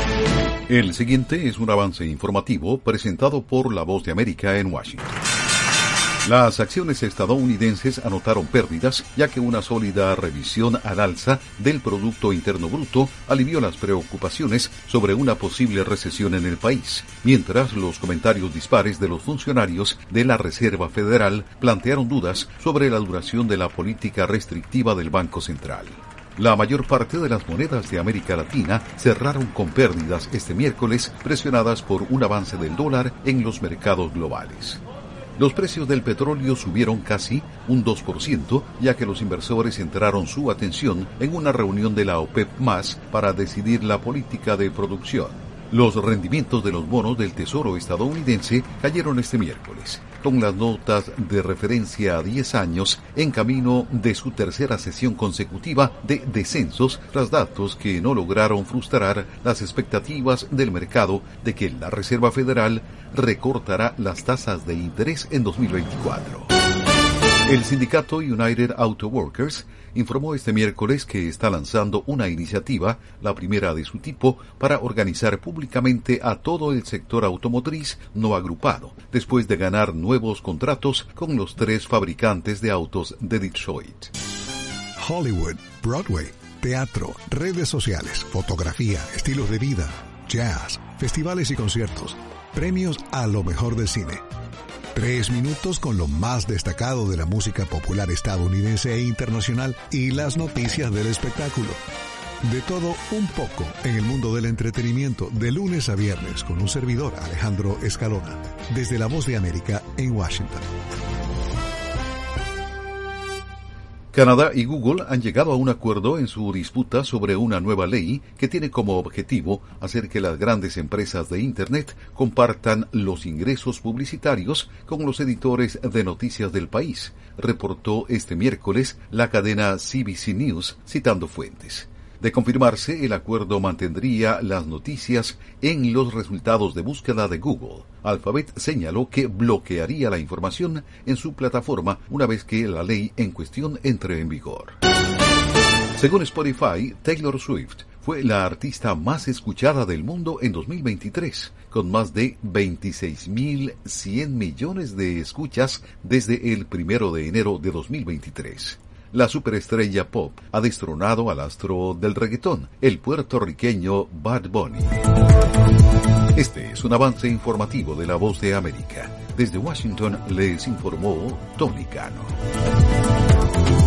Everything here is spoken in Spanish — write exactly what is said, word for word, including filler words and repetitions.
El siguiente es un avance informativo presentado por La Voz de América en Washington. Las acciones estadounidenses anotaron pérdidas, ya que una sólida revisión al alza del Producto Interno Bruto alivió las preocupaciones sobre una posible recesión en el país, mientras los comentarios dispares de los funcionarios de la Reserva Federal plantearon dudas sobre la duración de la política restrictiva del Banco Central. La mayor parte de las monedas de América Latina cerraron con pérdidas este miércoles, presionadas por un avance del dólar en los mercados globales. Los precios del petróleo subieron casi un dos por ciento, ya que los inversores centraron su atención en una reunión de la OPEP más para decidir la política de producción. Los rendimientos de los bonos del Tesoro estadounidense cayeron este miércoles, con las notas de referencia a diez años en camino de su tercera sesión consecutiva de descensos, tras datos que no lograron frustrar las expectativas del mercado de que la Reserva Federal recortará las tasas de interés en dos mil veinticuatro. El sindicato United Auto Workers informó este miércoles que está lanzando una iniciativa, la primera de su tipo, para organizar públicamente a todo el sector automotriz no agrupado, después de ganar nuevos contratos con los tres fabricantes de autos de Detroit. Hollywood, Broadway, teatro, redes sociales, fotografía, estilos de vida, jazz, festivales y conciertos, premios a lo mejor del cine. Tres minutos con lo más destacado de la música popular estadounidense e internacional y las noticias del espectáculo. De todo un poco en el mundo del entretenimiento, de lunes a viernes, con un servidor, Alejandro Escalona, desde La Voz de América en Washington. Canadá y Google han llegado a un acuerdo en su disputa sobre una nueva ley que tiene como objetivo hacer que las grandes empresas de Internet compartan los ingresos publicitarios con los editores de noticias del país, reportó este miércoles la cadena C B C News, citando fuentes. De confirmarse, el acuerdo mantendría las noticias en los resultados de búsqueda de Google. Alphabet señaló que bloquearía la información en su plataforma una vez que la ley en cuestión entre en vigor. Según Spotify, Taylor Swift fue la artista más escuchada del mundo en dos mil veintitrés, con más de veintiséis mil cien millones de escuchas desde el primero de enero de dos mil veintitrés. La superestrella pop ha destronado al astro del reggaetón, el puertorriqueño Bad Bunny. Este es un avance informativo de La Voz de América. Desde Washington les informó Tony Cano.